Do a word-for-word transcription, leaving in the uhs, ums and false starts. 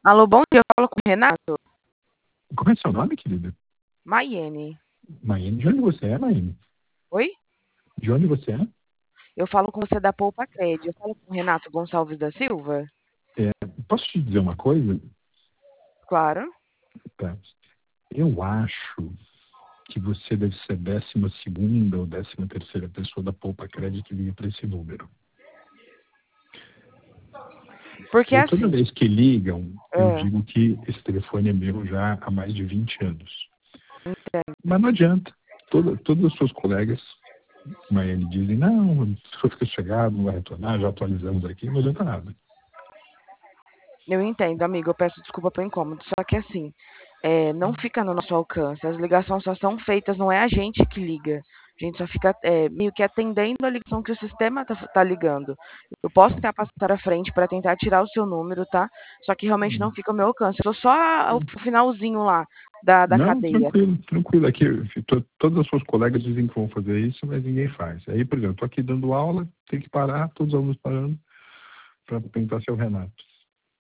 Alô, bom dia, eu falo com o Renato? Como é seu nome, querida? Maiene. Maíne, de onde você é, Maíne? Oi? De onde você é? Eu falo com você da Poupa Cred. Eu falo com o Renato Gonçalves da Silva? É, posso te dizer uma coisa? Claro. Tá. Eu acho que você deve ser décima segunda ou décima terceira pessoa da Poupa Cred que liga para esse número. Porque Eu, toda assim, vez que ligam, eu ah, digo que esse telefone é meu já há mais de vinte anos. entendo. Mas não adianta. Toda, todos os seus colegas, Maíne, dizem, não, o senhor fica chegado, não vai retornar, já atualizamos aqui, não adianta nada. Eu entendo, amigo, eu peço desculpa pelo incômodo. Só que assim, é, não fica no nosso alcance. As ligações só são feitas, não é a gente que liga. A gente só fica é, meio que atendendo a ligação que o sistema tá, tá ligando. Eu posso tentar passar para frente para tentar tirar o seu número, tá? Só que realmente não fica ao meu alcance. Eu sou só a- o finalzinho lá da, da Não, cadeia. tranquilo, tranquilo. Aqui, to- todas as suas colegas dizem que vão fazer isso, mas ninguém faz. Aí, por exemplo, estou aqui dando aula, tem que parar, todos os alunos parando para perguntar se é o Renato.